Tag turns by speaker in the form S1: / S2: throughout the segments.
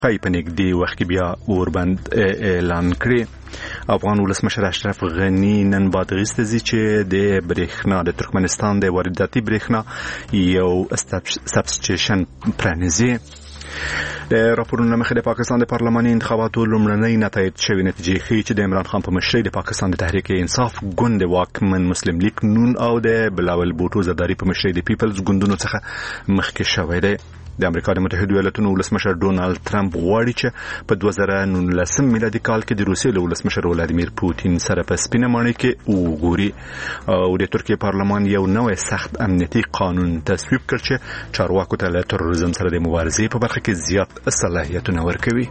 S1: په نږدې وخت کې بیا اوربند اعلان کړی. افغان ولسمشر اشرف غني نن بادغیس ته ځي چې د برېښنا د ترکمنستان د وارداتي برېښنا یو سبسټیشن پرانیزي. د راپورونو مخې د پاکستان د پارلماني انتخاباتو لومړنۍ نتایج شوې نتیجې ښیي چې د عمران خان په مشرۍ د پاکستان د تحریک انصاف ګوند د واکمن مسلم لیگ نون او د بلاول بوټو زرداري په مشرۍ د پیپلز ګوندونو څخه مخکې شوی دی. د امریکا د متحده ایالاتونو ولسمشر ډونالد ټرمپ غواړي چې په 2019 میلادي کال کې د روسیې له ولسمشر ولادیمیر پوتین سره په سپینه ماڼۍ کې وګوري. او د ترکیې پارلمان یو نوې سخت امنیتي قانون تصویب کړ چې چارواکو ته له تروریزم سره د مبارزې په برخه کې زیات صلاحیتونه ورکوي.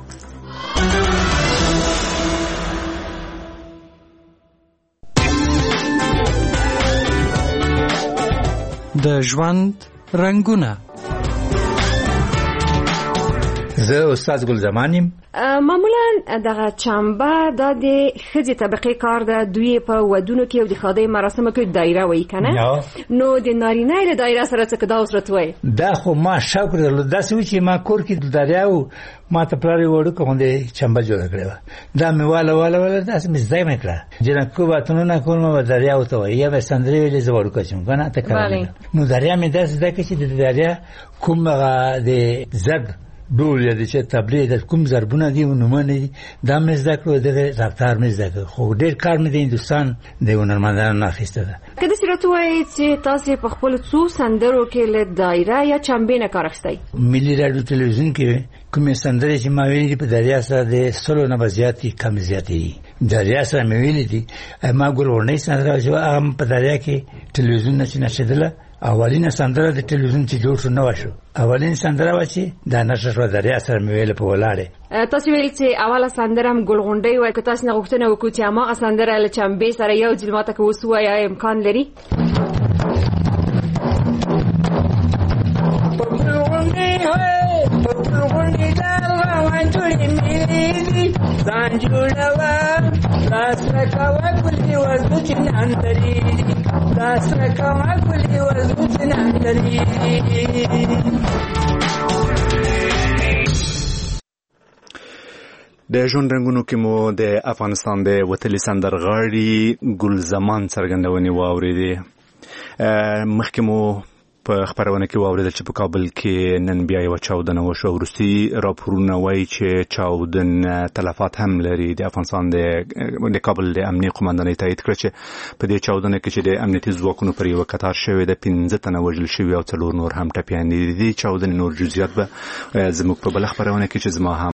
S2: د ژوند رنگونه.
S3: زه استاد ګل زمانیم.
S4: معمولا دغه چمبه د ښځې طبقه کار د دوی په ودونو کې او د خاطی مراسمو کې دایره وای کنه. نو د نارینه له دایره سره څه کدا اوسرت وای
S3: دا خو ما شوق درلود داسې و چې ما کور کې د دریاو ما ته پلاری وړو کوم د چمبه جوړ کړو. دا مې والا داسې مې ځای مې کړه جنکو باتونو نه کوم ما دریاو ته وای یا به سندري ویلې زوړ کوم کنه ته کړم. نو دریا مې داسې دا کې چې د دریا کوم د زد ډول یا د چې تبلیغ د کوم ضربونه دی ونومونه دي دا مې زده کړو د رفتار مې زده کړو. خو ډېر کار مې د هندستان د هنرمندانو نه اخیسته ده.
S4: کله چې راته وایي چې تاسو په خپل څو سندرو کې له دایره یا چمبې نه کار اخیستی.
S3: ملي رادیو تلویزیون کې کومې سندرې چې ما ویلې په دریا سره د سلو نه زیاتې کم زیاتې دریا سره مې ویلې دي. ما ګلورنۍ سندره چې هغه په دریا کې تلویزیون نه نشیدله. اولینه سندره د تلویزیون چې جوړ شو نو شو. اولین سندره و چې د نشه شو دریا سره مې ویل په ولاړه.
S4: تاسو ویل چې اوله سندره هم ګلغونډي وای که تاسو نه غوښتنه وکړو چې ما سندره له چمبې سره یو جلماته کې وسو یا امکان لري.
S1: د ژوند رنګونو کې مو د افغانستان د وتلي سندرغاړي ګل زمان څرګندونې واورېدې. مخکې مو په خبرونه کې واورېدل چې په کابل کې نن بیا یو چاودنه وشوه. وروستي راپورونه وایي چې چاودنه تلفات هم لري. د افغانستان د کابل د امنیه قومندانۍ تایید کړ چې په دې چاودنه کې چې د امنیتي ځواکونو پر یو کتار شوی د 15 تنه وژل شوي او 4 نور هم ټپیان دي. د چاودنې نور جزئیات به زموږ په بل خبرونه کې چې زما هم